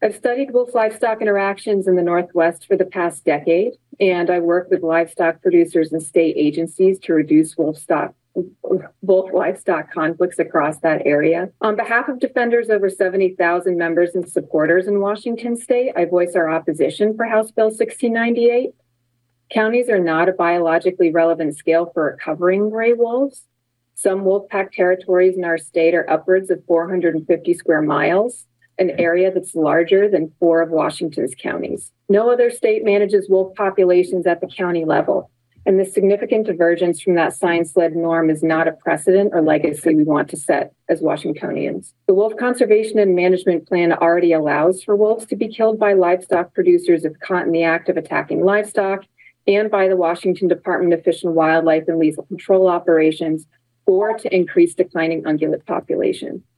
I've studied wolf livestock interactions in the Northwest for the past decade, and I work with livestock producers and state agencies to reduce wolf livestock conflicts across that area. On behalf of defenders, over 70,000 members and supporters in Washington state, I voice our opposition for House Bill 1698. Counties are not a biologically relevant scale for covering gray wolves. Some wolf pack territories in our state are upwards of 450 square miles, an area that's larger than 4 of Washington's counties. No other state manages wolf populations at the county level, and the significant divergence from that science-led norm is not a precedent or legacy we want to set as Washingtonians. The Wolf Conservation and Management Plan already allows for wolves to be killed by livestock producers if caught in the act of attacking livestock, and by the Washington Department of Fish and Wildlife and Lethal Control Operations, or to increase declining ungulate population.